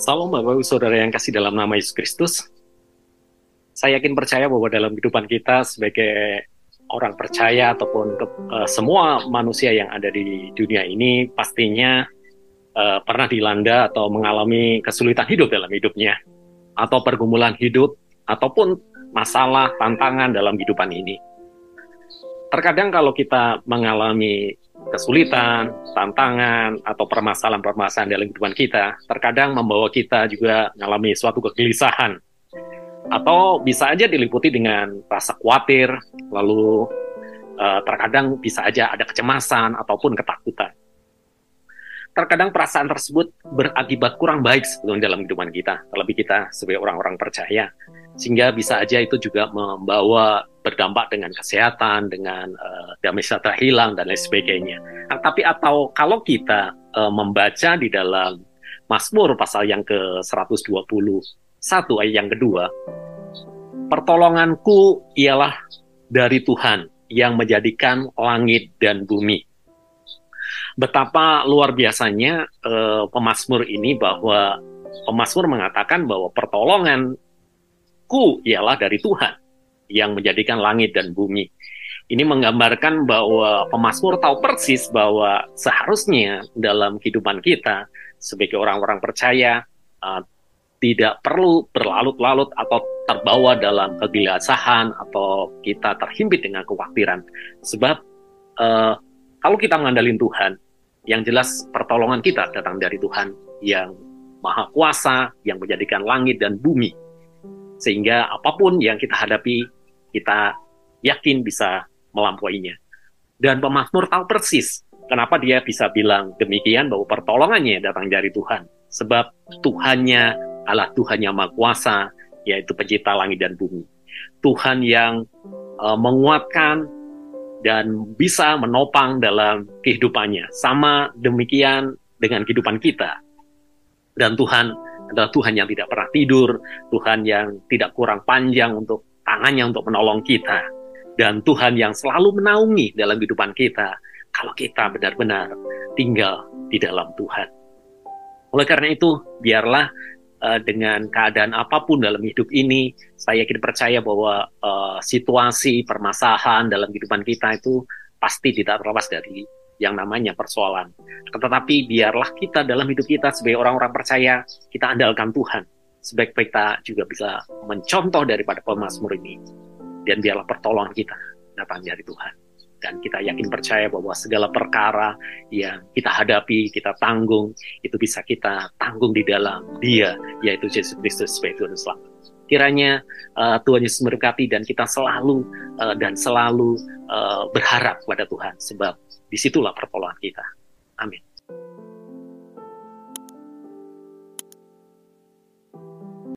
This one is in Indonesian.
Salam Bapak Ibu Saudara yang kasih dalam nama Yesus Kristus. Saya yakin percaya bahwa dalam kehidupan kita sebagai orang percaya ataupun semua manusia yang ada di dunia ini pastinya pernah dilanda atau mengalami kesulitan hidup dalam hidupnya, atau pergumulan hidup, ataupun masalah, tantangan dalam kehidupan ini. Terkadang kalau kita mengalami kesulitan, tantangan, atau permasalahan-permasalahan dalam kehidupan kita, terkadang membawa kita juga mengalami suatu kegelisahan, atau bisa aja diliputi dengan rasa khawatir, lalu terkadang bisa aja ada kecemasan ataupun ketakutan. Terkadang perasaan tersebut berakibat kurang baik sebetulnya dalam kehidupan kita, terlebih kita sebagai orang-orang percaya, sehingga bisa aja itu juga membawa berdampak dengan kesehatan, dengan damai sejahtera hilang dan lain sebagainya. Tapi atau kalau kita membaca di dalam Mazmur pasal yang ke-121 ayat yang kedua, pertolonganku ialah dari Tuhan yang menjadikan langit dan bumi. Betapa luar biasanya pemazmur ini, bahwa pemazmur mengatakan bahwa pertolonganku ialah dari Tuhan yang menjadikan langit dan bumi. Ini menggambarkan bahwa pemazmur tahu persis bahwa seharusnya dalam kehidupan kita sebagai orang-orang percaya tidak perlu berlarut-larut atau terbawa dalam kegelisahan atau kita terhimpit dengan kekhawatiran. Sebab kalau kita mengandalkan Tuhan, yang jelas pertolongan kita datang dari Tuhan yang Maha Kuasa, yang menjadikan langit dan bumi. Sehingga apapun yang kita hadapi, kita yakin bisa melampauinya. Dan pemazmur tahu persis kenapa dia bisa bilang demikian, bahwa pertolongannya datang dari Tuhan. Sebab Tuhannya adalah Tuhan yang Maha Kuasa, yaitu pencipta langit dan bumi. Tuhan yang menguatkan dan bisa menopang dalam kehidupannya. Sama demikian dengan kehidupan kita. Dan Tuhan adalah Tuhan yang tidak pernah tidur, Tuhan yang tidak kurang panjang untuk tangannya untuk menolong kita, dan Tuhan yang selalu menaungi dalam kehidupan kita kalau kita benar-benar tinggal di dalam Tuhan. Oleh karena itu, biarlah dengan keadaan apapun dalam hidup ini, saya yakin percaya bahwa situasi, permasalahan dalam kehidupan kita itu pasti tidak terlepas dari yang namanya persoalan. Tetapi biarlah kita dalam hidup kita sebagai orang-orang percaya, kita andalkan Tuhan. Sebaik-baik kita juga bisa mencontoh daripada pemazmur ini. Dan biarlah pertolongan kita datang dari Tuhan. Dan kita yakin percaya bahwa segala perkara yang kita hadapi, kita tanggung, itu bisa kita tanggung di dalam Dia, yaitu Yesus Kristus sebagai Tuhan dan Selamat. Kiranya Tuhan Yesus memberkati dan kita selalu berharap kepada Tuhan, sebab disitulah pertolongan kita. Amin.